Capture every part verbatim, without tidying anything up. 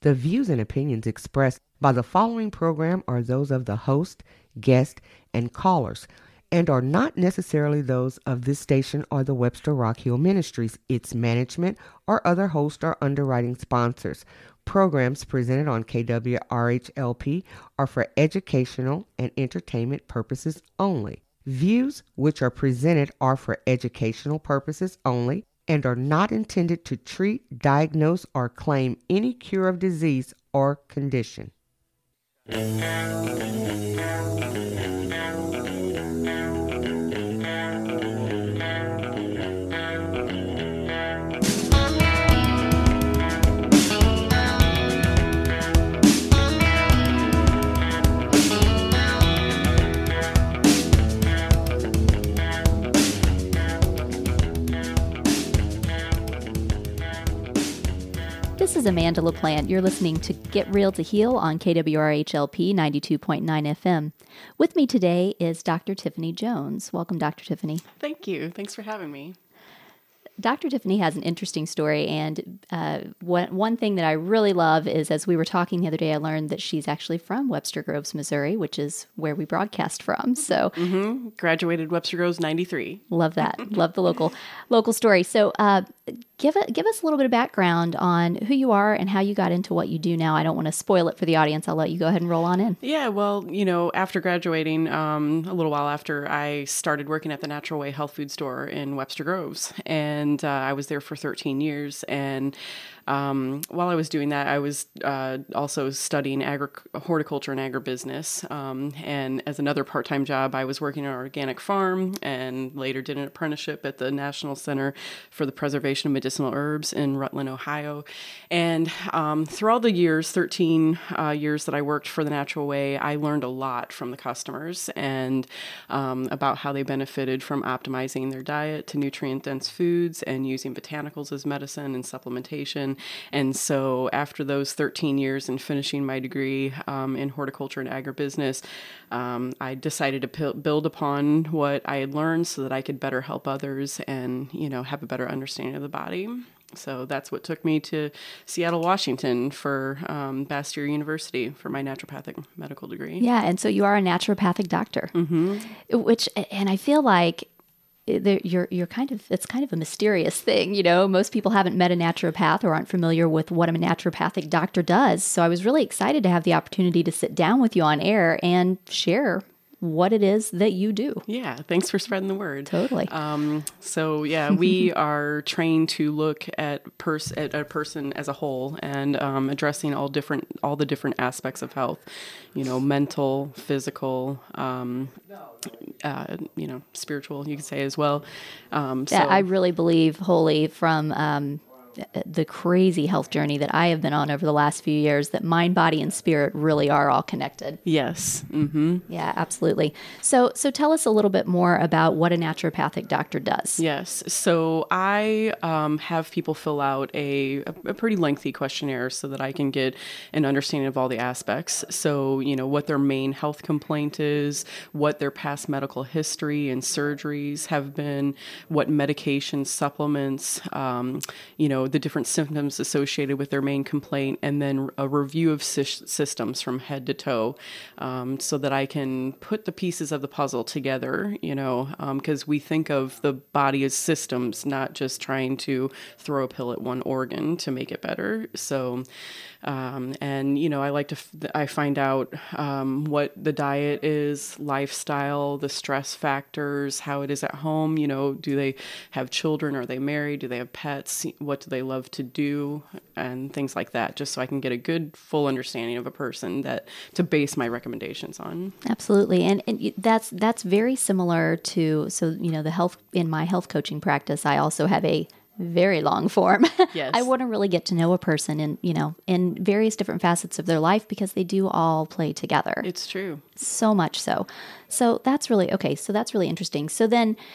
The views and opinions expressed by the following program are those of the host, guest, and callers, and are not necessarily those of this station or the Webster Rock Hill Ministries, its management, or other host or underwriting sponsors. Programs presented on K W R H L P are for educational and entertainment purposes only. Views which are presented are for educational purposes only and are not intended to treat, diagnose, or claim any cure of disease or condition. This is Amanda LaPlante. You're listening to Get Real to Heal on K W R H L P ninety-two point nine F M. With me today is Doctor Tiffany Jones. Welcome, Doctor Tiffany. Thank you. Thanks for having me. Doctor Tiffany has an interesting story, and uh, one, one thing that I really love is, as we were talking the other day, I learned that she's actually from Webster Groves, Missouri, which is where we broadcast from. So, mm-hmm. Graduated Webster Groves ninety-three. Love that. Love the local local story. So, uh, give a, give us a little bit of background on who you are and how you got into what you do now. I don't want to spoil it for the audience. I'll let you go ahead and roll on in. Yeah, well, you know, after graduating, um, a little while after, I started working at the Natural Way Health Food Store in Webster Groves, and uh, I was there for thirteen years. And um, while I was doing that, I was uh, also studying agri- horticulture and agribusiness. Um, and as another part-time job, I was working on an organic farm, and later did an apprenticeship at the National Center for the Preservation of Medicinal Herbs in Rutland, Ohio. And um, through all the years, thirteen uh, years that I worked for the Natural Way, I learned a lot from the customers and um, about how they benefited from optimizing their diet to nutrient-dense foods and using botanicals as medicine and supplementation. And so after those thirteen years and finishing my degree um, in horticulture and agribusiness, um, I decided to p- build upon what I had learned so that I could better help others and, you know, have a better understanding of the body. So that's what took me to Seattle, Washington for um, Bastyr University for my naturopathic medical degree. Yeah, and so you are a naturopathic doctor, mm-hmm. which, and I feel like you're you're kind of, it's kind of a mysterious thing, you know. Most people haven't met a naturopath or aren't familiar with what a naturopathic doctor does. So I was really excited to have the opportunity to sit down with you on air and share what it is that you do. Yeah, thanks for spreading the word. Totally. Um, so yeah, we are trained to look at pers- at a person as a whole and um, addressing all different all the different aspects of health. You know, mental, physical, um, uh, you know, spiritual. You could say as well. Um, so yeah, I really believe wholly from. Um, the crazy health journey that I have been on over the last few years, that mind, body, and spirit really are all connected. Yes. Mm-hmm. Yeah, absolutely. So, so tell us a little bit more about what a naturopathic doctor does. Yes. So I um, have people fill out a, a pretty lengthy questionnaire so that I can get an understanding of all the aspects. So, you know, what their main health complaint is, what their past medical history and surgeries have been, what medications, supplements, um, you know, the different symptoms associated with their main complaint, and then a review of sy- systems from head to toe, um, so that I can put the pieces of the puzzle together, you know, because um, we think of the body as systems, not just trying to throw a pill at one organ to make it better. So, um, and, you know, I like to, f- I find out um, what the diet is, lifestyle, the stress factors, how it is at home, you know, do they have children? Are they married? Do they have pets? What do they love to do? And things like that, just so I can get a good, full understanding of a person that to base my recommendations on. Absolutely. And, and that's, that's very similar to, so, you know, the health, in my health coaching practice, I also have a very long form. Yes. I want to really get to know a person in, you know, in various different facets of their life, because they do all play together. It's true. So much so. So that's really, okay. So that's really interesting. So then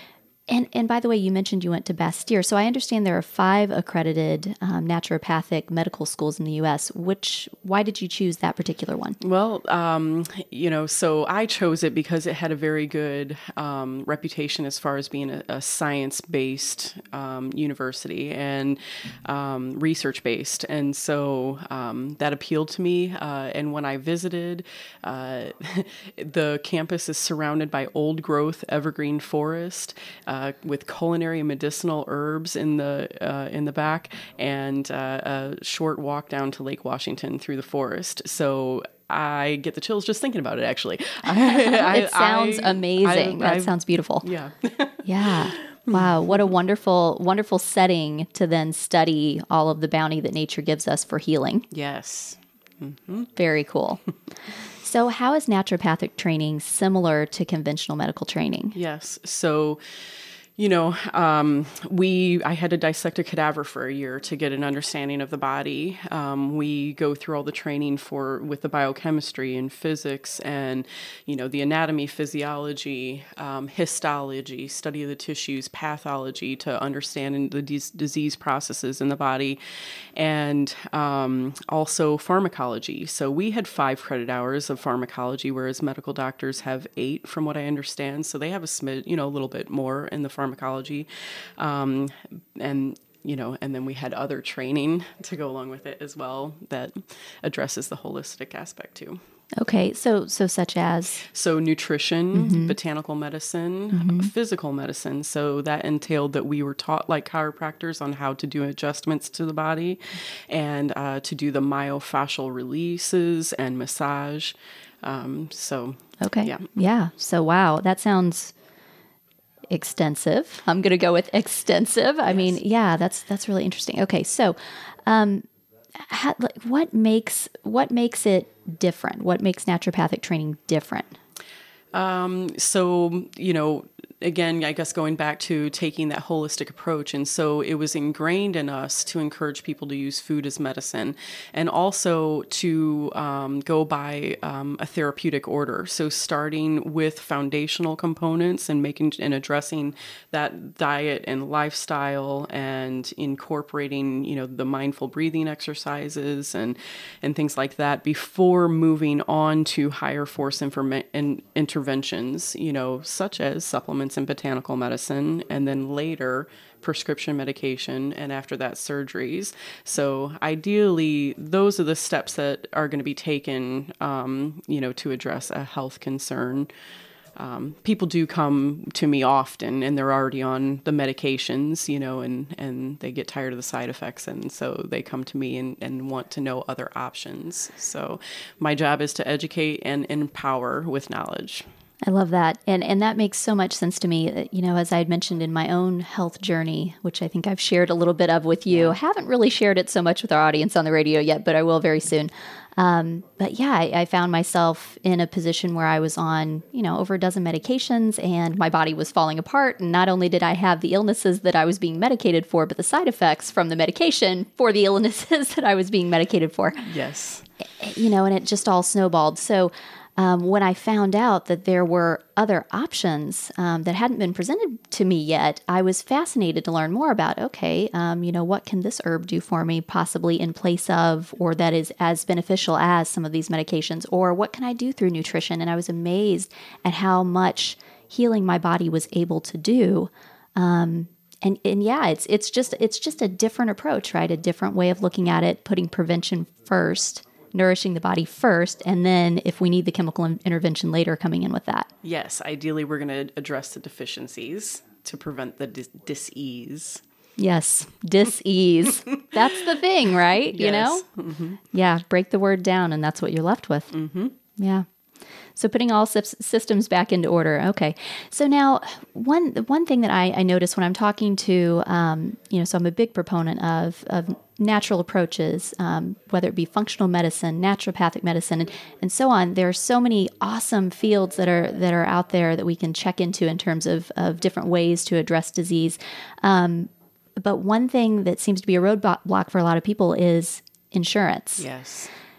And and by the way, you mentioned you went to Bastyr. So I understand there are five accredited um, naturopathic medical schools in the U S. Which, why did you choose that particular one? Well, um, you know, so I chose it because it had a very good um, reputation as far as being a, a science-based um, university and um, research-based. And so um, that appealed to me. Uh, and when I visited, uh, the campus is surrounded by old-growth evergreen forest. Uh, with culinary and medicinal herbs in the uh, in the back, and uh, a short walk down to Lake Washington through the forest. So I get the chills just thinking about it. Actually, I, it sounds I, amazing. I, I, that I, sounds beautiful. Yeah, yeah. Wow, what a wonderful, wonderful setting to then study all of the bounty that nature gives us for healing. Yes. Mm-hmm. Very cool. So how is naturopathic training similar to conventional medical training? Yes. So, you know, um, we, I had to dissect a cadaver for a year to get an understanding of the body. Um, we go through all the training for, with the biochemistry and physics and, you know, the anatomy, physiology, um, histology, study of the tissues, pathology to understand the dis- disease processes in the body, and um, also pharmacology. So we had five credit hours of pharmacology, whereas medical doctors have eight, from what I understand. So they have a smid, you know, a little bit more in the pharmacology. Pharmacology, um, and you know, and then we had other training to go along with it as well that addresses the holistic aspect too. Okay, so so such as so nutrition, mm-hmm. botanical medicine, mm-hmm. physical medicine. So that entailed that we were taught like chiropractors on how to do adjustments to the body, and uh, to do the myofascial releases and massage. Um, so okay, yeah, yeah. So wow, that sounds extensive. I'm going to go with extensive. I yes. mean, yeah, that's that's really interesting. Okay, so um, how, like, what makes what makes it different? What makes naturopathic training different? Um, so, you know, again, I guess going back to taking that holistic approach. And so it was ingrained in us to encourage people to use food as medicine, and also to um, go by um, a therapeutic order. So starting with foundational components and making and addressing that diet and lifestyle, and incorporating, you know, the mindful breathing exercises and, and things like that before moving on to higher force informa- and interventions, you know, such as supplements and botanical medicine, and then later prescription medication, and after that surgeries. So ideally, those are the steps that are going to be taken, um, you know, to address a health concern. Um, people do come to me often, and they're already on the medications, you know, and, and they get tired of the side effects, and so they come to me and, and want to know other options. So my job is to educate and empower with knowledge. I love that. And and that makes so much sense to me. You know, as I had mentioned in my own health journey, which I think I've shared a little bit of with you, I haven't really shared it so much with our audience on the radio yet, but I will very soon. Um, but yeah, I, I found myself in a position where I was on, you know, over a dozen medications, and my body was falling apart. And not only did I have the illnesses that I was being medicated for, but the side effects from the medication for the illnesses that I was being medicated for. Yes. You know, and it just all snowballed. So Um, when I found out that there were other options um, that hadn't been presented to me yet, I was fascinated to learn more about, okay, um, you know, what can this herb do for me possibly in place of, or that is as beneficial as some of these medications, or what can I do through nutrition? And I was amazed at how much healing my body was able to do. Um, and, and yeah, it's, it's just, it's just a different approach, right? A different way of looking at it, putting prevention first, nourishing the body first, and then if we need the chemical in- intervention later, coming in with that. Yes, ideally we're going to address the deficiencies to prevent the dis- dis-ease. Yes, dis-ease. That's the thing, right? Yes. You know? Mm-hmm. Yeah, break the word down, and that's what you're left with. Mm-hmm. Yeah. So putting all sy- systems back into order. Okay. So now one one thing that I, I notice when I'm talking to, um, you know, so I'm a big proponent of, of natural approaches, um, whether it be functional medicine, naturopathic medicine, and, and so on. There are so many awesome fields that are that are out there that we can check into in terms of, of different ways to address disease. Um, but one thing that seems to be a roadblock for a lot of people is insurance. Yes.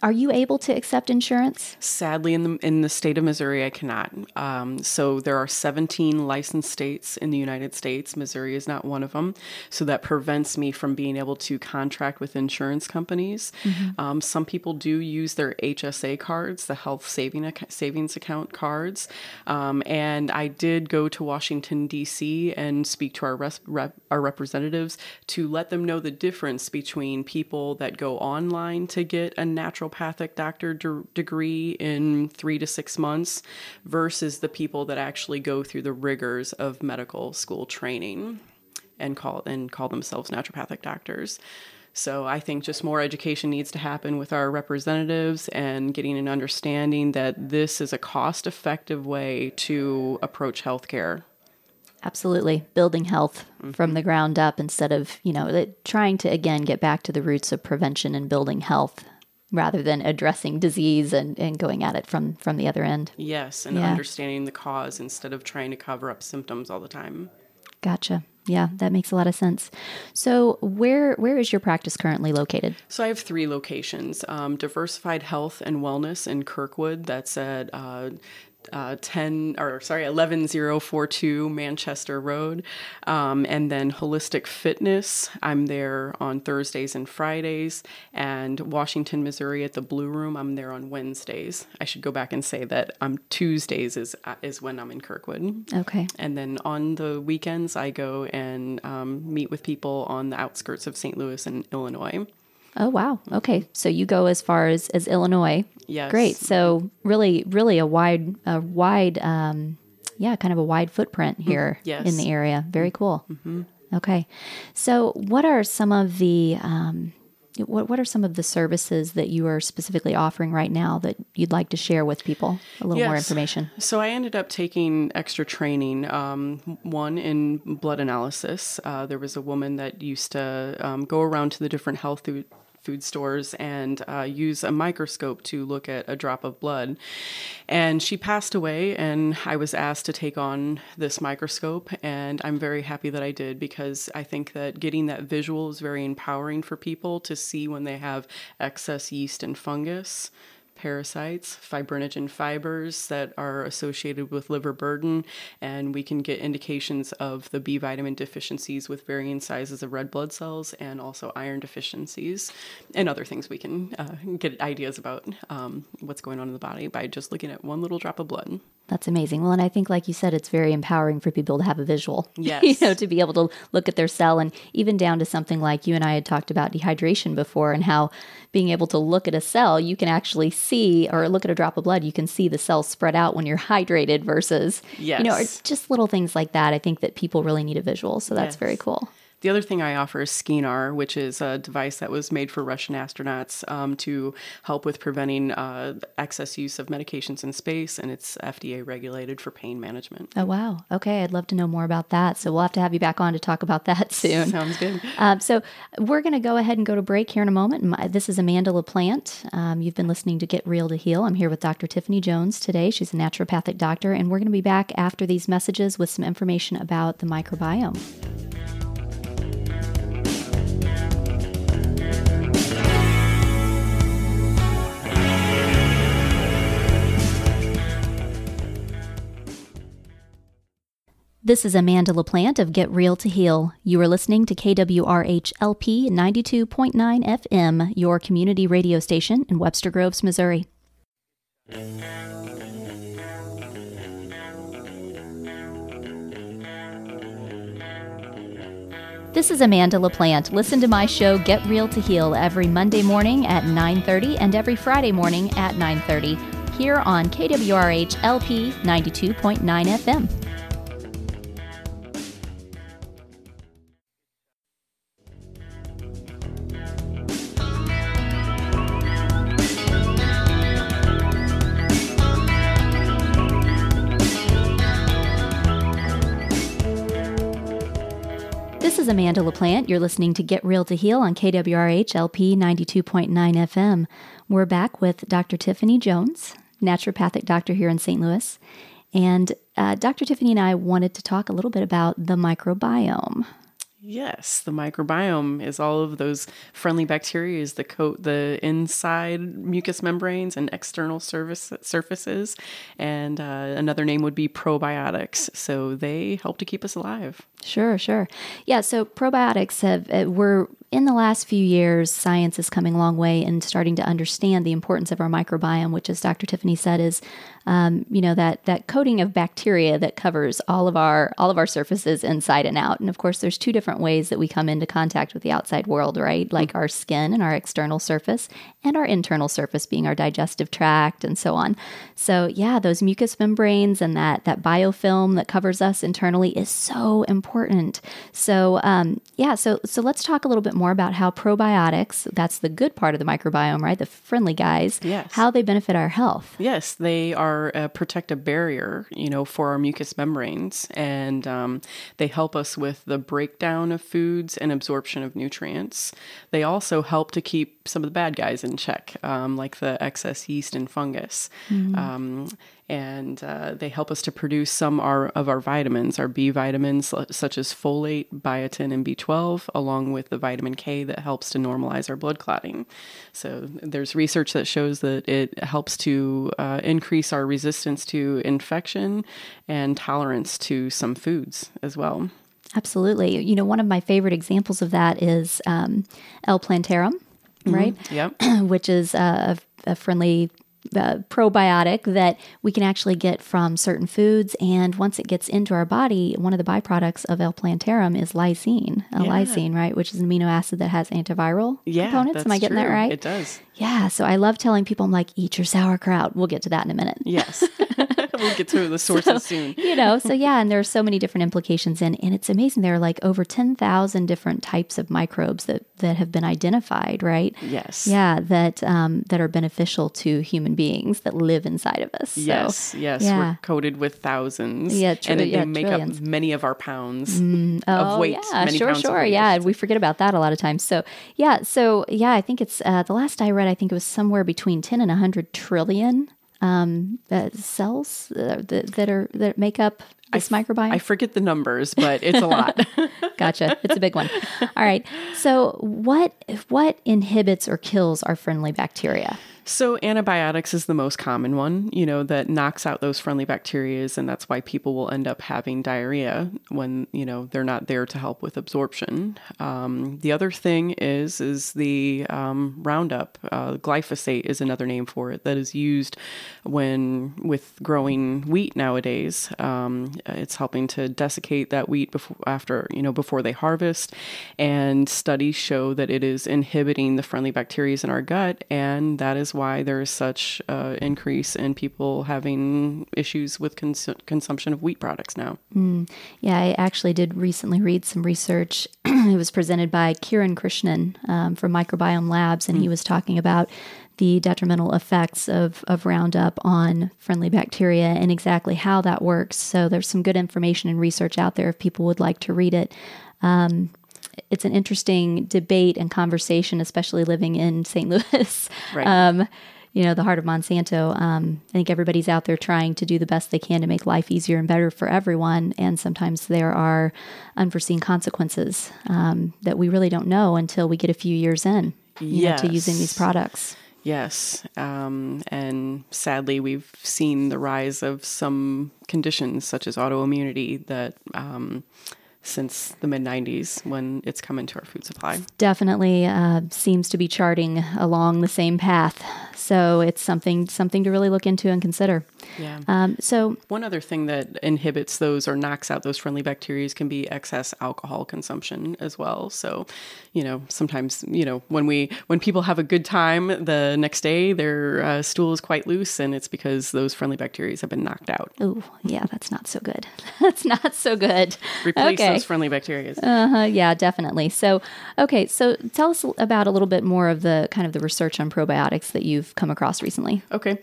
Are you able to accept insurance? Sadly, in the in the state of Missouri, I cannot. Um, so there are seventeen licensed states in the United States. Missouri is not one of them. So that prevents me from being able to contract with insurance companies. Mm-hmm. Um, some people do use their H S A cards, the health saving ac- savings account cards. Um, and I did go to Washington, D C and speak to our res- rep- our representatives to let them know the difference between people that go online to get a naturopathic doctor de- degree in three to six months versus the people that actually go through the rigors of medical school training and call and call themselves naturopathic doctors. So I think just more education needs to happen with our representatives and getting an understanding that this is a cost-effective way to approach healthcare. Absolutely. Building health mm-hmm. from the ground up instead of, you know, it, trying to, again, get back to the roots of prevention and building health rather than addressing disease and, and going at it from, from the other end. Yes, and yeah. understanding the cause instead of trying to cover up symptoms all the time. Gotcha. Yeah, that makes a lot of sense. So where where is your practice currently located? So I have three locations. Um, Diversified Health and Wellness in Kirkwood. That's at uh, uh, ten or sorry eleven thousand forty-two Manchester Road, um, and then Holistic Fitness. I'm there on Thursdays and Fridays, and Washington, Missouri at the Blue Room. I'm there on Wednesdays. I should go back and say that um Tuesdays is uh, is when I'm in Kirkwood. Okay. And then on the weekends, I go and um, meet with people on the outskirts of Saint Louis and Illinois. Oh, wow. Okay. So you go as far as, as Illinois. Yes. Great. So really, really a wide, a wide, um, yeah, kind of a wide footprint here yes. in the area. Very cool. Mm-hmm. Okay. So what are some of the, um, what, what are some of the services that you are specifically offering right now that you'd like to share with people? A little yes. more information. So I ended up taking extra training, um, one in blood analysis. Uh, there was a woman that used to um, go around to the different health food food stores and uh, use a microscope to look at a drop of blood. And she passed away, and I was asked to take on this microscope, and I'm very happy that I did, because I think that getting that visual is very empowering for people to see when they have excess yeast and fungus, parasites, fibrinogen fibers that are associated with liver burden, and we can get indications of the B vitamin deficiencies with varying sizes of red blood cells, and also iron deficiencies and other things. We can uh, get ideas about um, what's going on in the body by just looking at one little drop of blood. That's amazing. Well, and I think, like you said, it's very empowering for people to have a visual, yes. you know, to be able to look at their cell, and even down to something like you and I had talked about dehydration before, and how being able to look at a cell, you can actually see, or look at a drop of blood, you can see the cells spread out when you're hydrated versus, yes. you know, or just little things like that. I think that people really need a visual. So that's yes. very cool. The other thing I offer is Skinar, which is a device that was made for Russian astronauts um, to help with preventing uh, excess use of medications in space, and it's F D A regulated for pain management. Oh, wow. Okay, I'd love to know more about that. So we'll have to have you back on to talk about that soon. Sounds good. Um, so we're going to go ahead and go to break here in a moment. My, this is Amanda LaPlante. Um, you've been listening to Get Real to Heal. I'm here with Doctor Tiffany Jones today. She's a naturopathic doctor, and we're going to be back after these messages with some information about the microbiome. This is Amanda LaPlante of Get Real to Heal. You are listening to K W R H L P ninety-two point nine F M, your community radio station in Webster Groves, Missouri. This is Amanda LaPlante. Listen to my show Get Real to Heal every Monday morning at nine thirty and every Friday morning at nine thirty here on K W R H L P ninety-two point nine F M. This is Amanda LaPlante. You're listening to Get Real to Heal on K W R H L P ninety-two point nine F M. We're back with Doctor Tiffany Jones, naturopathic doctor here in Saint Louis. And uh, Doctor Tiffany and I wanted to talk a little bit about the microbiome. Yes, the microbiome is all of those friendly bacteria that coat the inside mucous membranes and external surface, surfaces. And uh, another name would be probiotics. So they help to keep us alive. Sure, sure. Yeah, so probiotics have, uh, we're in the last few years, science is coming a long way in starting to understand the importance of our microbiome, which, as Doctor Tiffany said, is, um, you know, that that coating of bacteria that covers all of our all of our surfaces inside and out. And of course, there's two different ways that we come into contact with the outside world, right? Like mm-hmm. our skin and our external surface, and our internal surface being our digestive tract and so on. So yeah, those mucous membranes and that that biofilm that covers us internally is so important. So um, yeah, so so let's talk a little bit more about how probiotics, that's the good part of the microbiome, right? The friendly guys, yes. how they benefit our health. Yes, they are a protective barrier, you know, for our mucous membranes, and um, they help us with the breakdown of foods and absorption of nutrients. They also help to keep some of the bad guys in check, um, like the excess yeast and fungus. Mm-hmm. Um, and uh, they help us to produce some our, of our vitamins, our B vitamins, such as folate, biotin, and B twelve, along with the vitamin K that helps to normalize our blood clotting. So there's research that shows that it helps to uh, increase our resistance to infection and tolerance to some foods as well. Absolutely. You know, one of my favorite examples of that is um, L-Plantarum, right? Mm-hmm. Yep. Which is a, a friendly uh, probiotic that we can actually get from certain foods. And once it gets into our body, one of the byproducts of L-Plantarum is lysine, a yeah. lysine, right? Which is an amino acid that has antiviral yeah, components. That's Am I getting true. that right? It does. Yeah. So I love telling people, I'm like, eat your sauerkraut. We'll get to that in a minute. Yes. We'll get to the sources so, soon. You know, so yeah, and there are so many different implications in, and it's amazing. There are like over ten thousand different types of microbes that, that have been identified, right? Yes. Yeah, that um, that are beneficial to human beings that live inside of us. Yes, so, yes. Yeah. We're coated with thousands. Yeah, tr- and they yeah, make trillions. up many of our pounds mm, oh, of weight. Yeah, many sure, pounds sure. of weight. Yeah, we forget about that a lot of times. So yeah, so yeah, I think it's, uh, the last I read, I think it was somewhere between ten and one hundred trillion um, uh, cells uh, that, that are that make up this I f- microbiome. I forget the numbers, but it's a lot. Gotcha. It's a big one. All right. So what what inhibits or kills our friendly bacteria? So antibiotics is the most common one, you know, that knocks out those friendly bacteria, and that's why people will end up having diarrhea when, you know, they're not there to help with absorption. Um, the other thing is, is the um, Roundup, uh, glyphosate is another name for it, that is used when with growing wheat nowadays. Um, it's helping to desiccate that wheat before, after, you know, before they harvest, and studies show that it is inhibiting the friendly bacteria in our gut, and that is why there is such uh, increase in people having issues with cons- consumption of wheat products now. Mm. Yeah, I actually did recently read some research. It was presented by Kiran Krishnan um, from Microbiome Labs, and mm. he was talking about the detrimental effects of, of Roundup on friendly bacteria and exactly how that works. So there's some good information and research out there if people would like to read it. Um, It's an interesting debate and conversation, especially living in Saint Louis, right. um, you know, the heart of Monsanto. Um, I think everybody's out there trying to do the best they can to make life easier and better for everyone. And sometimes there are unforeseen consequences um, that we really don't know until we get a few years in you yes. know, to using these products. Yes. Um, and sadly, we've seen the rise of some conditions such as autoimmunity that um, since the mid nineties when it's come into our food supply. Definitely uh, seems to be charting along the same path. So it's something something to really look into and consider. Yeah. Um, so one other thing that inhibits those or knocks out those friendly bacteria can be excess alcohol consumption as well. So, you know, sometimes, you know, when we when people have a good time, the next day their uh, stool is quite loose, and it's because those friendly bacteria have been knocked out. Oh, yeah, that's not so good. That's not so good. Replace okay. those friendly bacteria. Uh-huh, yeah, definitely. So, okay, so tell us about a little bit more of the kind of the research on probiotics that you've come across recently. Okay.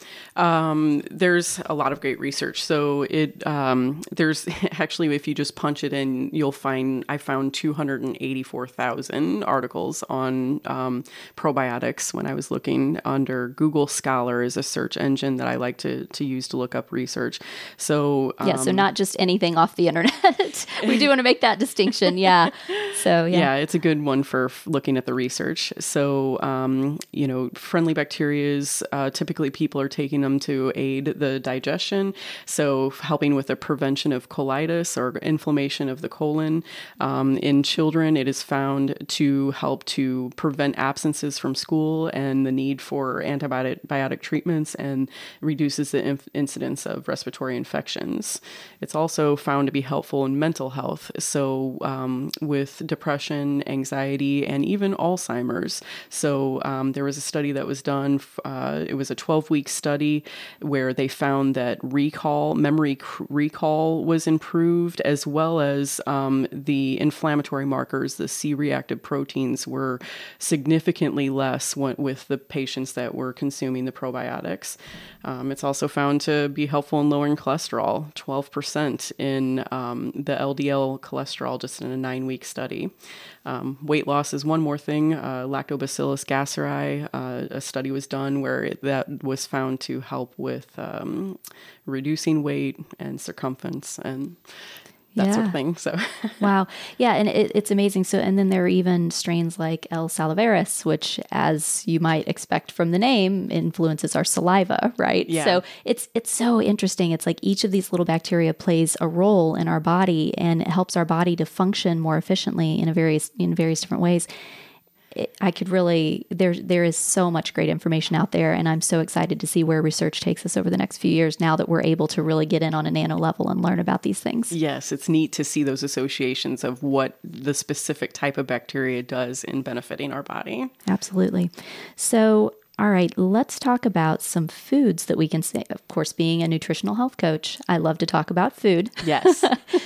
Um, there's a lot of great research. So it um, there's actually, if you just punch it in, you'll find, I found two hundred eighty-four thousand articles on um, probiotics when I was looking under Google Scholar is a search engine that I like to, to use to look up research. So um, yeah, so not just anything off the internet. right. We do want to make that distinction. Yeah. So, yeah. Yeah, it's a good one for f- looking at the research. So, um, you know, friendly bacterias, uh, typically people are taking them to aid the digestion. So helping with the prevention of colitis or inflammation of the colon. Um, in children, it is found to help to prevent absences from school and the need for antibiotic biotic treatments, and reduces the inf- incidence of respiratory infections. It's also found to be helpful in mental health. So um, with depression, anxiety, and even Alzheimer's. So um, there was a study that was done. Uh, it was a twelve-week study where they found that recall, memory c- recall was improved, as well as um, the inflammatory markers, the C-reactive proteins, were significantly less when, with the patients that were consuming the probiotics. Um, it's also found to be helpful in lowering cholesterol, twelve percent in um, the L D L cholesterol, just in a nine-week study. Um, weight loss is one more thing. Uh, Lactobacillus gasseri, uh, a study was done where it, that was found to help with um, reducing weight and circumference and that yeah. sort of thing. So, wow. Yeah. And it, it's amazing. So, and then there are even strains like L. salivarius, which, as you might expect from the name, influences our saliva, right? Yeah. So it's, it's so interesting. It's like each of these little bacteria plays a role in our body, and it helps our body to function more efficiently in a various, in various different ways. I could really, there, there is so much great information out there, and I'm so excited to see where research takes us over the next few years now that we're able to really get in on a nano level and learn about these things. Yes, it's neat to see those associations of what the specific type of bacteria does in benefiting our body. Absolutely. So, all right, let's talk about some foods that we can say. Of course, being a nutritional health coach, I love to talk about food. Yes.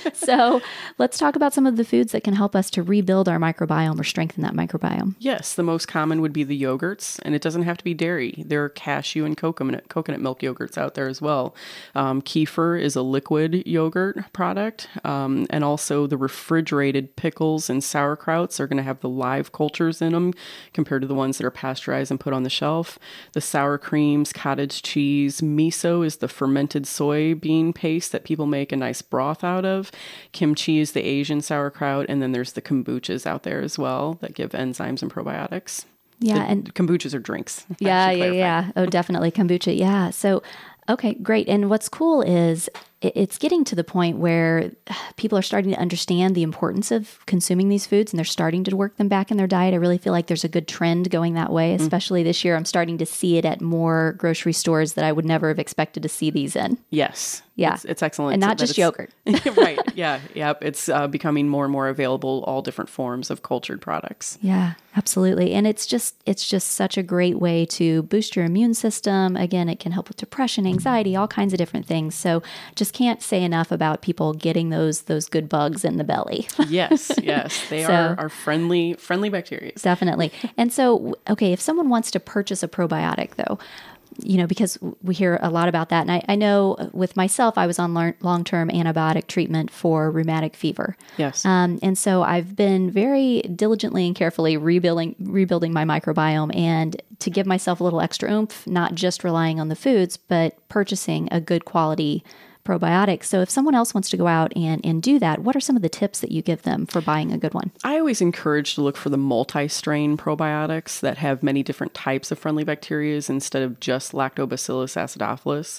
So let's talk about some of the foods that can help us to rebuild our microbiome or strengthen that microbiome. Yes, the most common would be the yogurts, and it doesn't have to be dairy. There are cashew and coconut, coconut milk yogurts out there as well. Um, kefir is a liquid yogurt product, um, and also the refrigerated pickles and sauerkrauts are going to have the live cultures in them compared to the ones that are pasteurized and put on the shelf. The sour creams, cottage cheese, miso is the fermented soybean paste that people make a nice broth out of. Kimchi is the Asian sauerkraut, and then there's the kombuchas out there as well that give enzymes and probiotics. Yeah, The- and kombuchas are drinks. I yeah, should yeah, clarify. yeah. Oh, definitely kombucha. Yeah. So, okay, great. And what's cool is it- it's getting to the point where people are starting to understand the importance of consuming these foods, and they're starting to work them back in their diet. I really feel like there's a good trend going that way, especially mm. this year. I'm starting to see it at more grocery stores that I would never have expected to see these in. Yes. Yeah. It's, it's excellent. And not that just it's- yogurt. Right. Yeah. Yep. It's uh, becoming more and more available, all different forms of cultured products. Yeah, absolutely. And it's just it's just such a great way to boost your immune system. Again, it can help with depression, anxiety, all kinds of different things. So just can't say enough about people getting those those good bugs in the belly. Yes. Yes. They So- are, are friendly, friendly bacteria. Definitely. And so, okay, if someone wants to purchase a probiotic, though, you know, because we hear a lot about that. And I, I know with myself, I was on lear- long-term antibiotic treatment for rheumatic fever. Yes. Um, and so I've been very diligently and carefully rebuilding rebuilding my microbiome, and to give myself a little extra oomph, not just relying on the foods, but purchasing a good quality probiotic. So if someone else wants to go out and, and do that, what are some of the tips that you give them for buying a good one? I always encourage to look for the multi-strain probiotics that have many different types of friendly bacteria instead of just Lactobacillus acidophilus.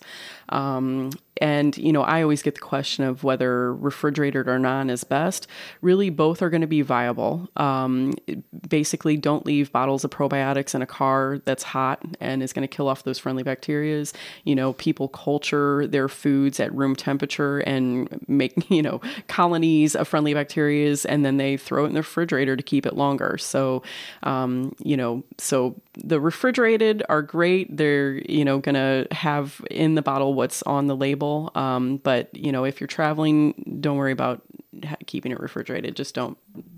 Um, and, you know, I always get the question of whether refrigerated or non is best. Really, both are going to be viable. Um, basically, don't leave bottles of probiotics in a car that's hot and is going to kill off those friendly bacteria. You know, people culture their foods at room temperature and make, you know, colonies of friendly bacteria, and then they throw it in the refrigerator to keep it longer. So, um, you know, so the refrigerated are great. They're, you know, going to have in the bottle what's on the label. Um, but, you know, if you're traveling, don't worry about ha- keeping it refrigerated. Just don't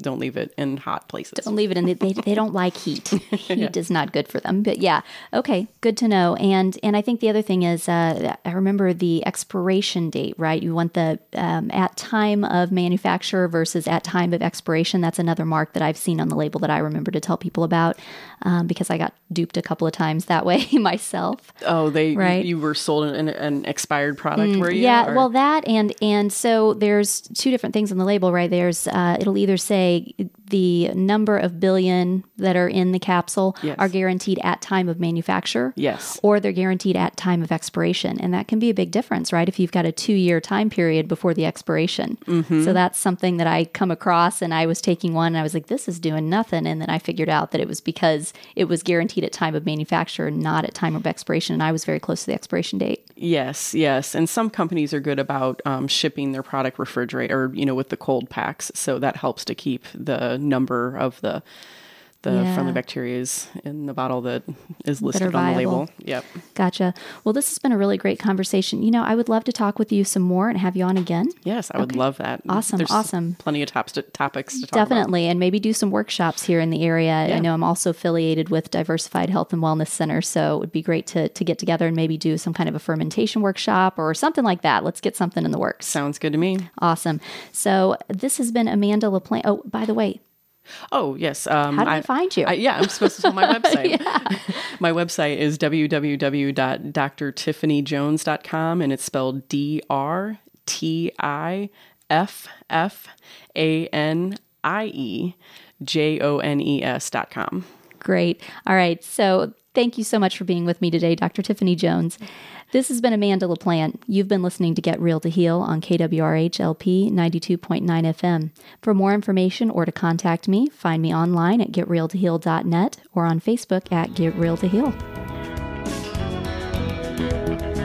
don't leave it in hot places. Don't leave it in. The, they they don't like heat. Heat Yeah. is not good for them. But yeah, okay, good to know. And and I think the other thing is, uh, I remember the expiration date, right? You want the um, at time of manufacture versus at time of expiration. That's another mark that I've seen on the label that I remember to tell people about, um, because I got duped a couple of times that way myself. Oh, they Right. you were sold an, an expired product, were you? Yeah, Or- well, that and and so there's two different things on the label, right? There's uh, it'll either say the number of billion that are in the capsule Yes. are guaranteed at time of manufacture, Yes. or they're guaranteed at time of expiration, and that can be a big difference, right? If you've got a two-year time period before the expiration, Mm-hmm. so that's something that I come across, and I was taking one, and I was like, "This is doing nothing," and then I figured out that it was because it was guaranteed at time of manufacture, not at time of expiration, and I was very close to the expiration date. Yes, yes. And some companies are good about um, shipping their product refrigerate or, you know, with the cold packs. So that helps to keep the number of the the Yeah. friendly bacteria in the bottle that is listed on the viable. label. Yep. Gotcha. Well, this has been a really great conversation. You know, I would love to talk with you some more and have you on again. Yes, I would Okay. love that. Awesome, There's awesome. Plenty of tops to, topics to talk about. Definitely. And maybe do some workshops here in the area. I Yeah. know I'm also affiliated with Diversified Health and Wellness Center. So it would be great to, to get together and maybe do some kind of a fermentation workshop or something like that. Let's get something in the works. Sounds good to me. Awesome. So this has been Amanda LaPlante. Oh, by the way, Oh, yes. Um, how do I, we find you? I, yeah, I'm supposed to tell my website. My website is w w w dot d r tiffany jones dot com, and it's spelled D R T I F F A N I E J O N E S dot com. Great. All right. So thank you so much for being with me today, Doctor Tiffany Jones. This has been Amanda LaPlante. You've been listening to Get Real to Heal on K W R H L P ninety-two point nine F M. For more information or to contact me, find me online at get real to heal dot net or on Facebook at Get Real to Heal.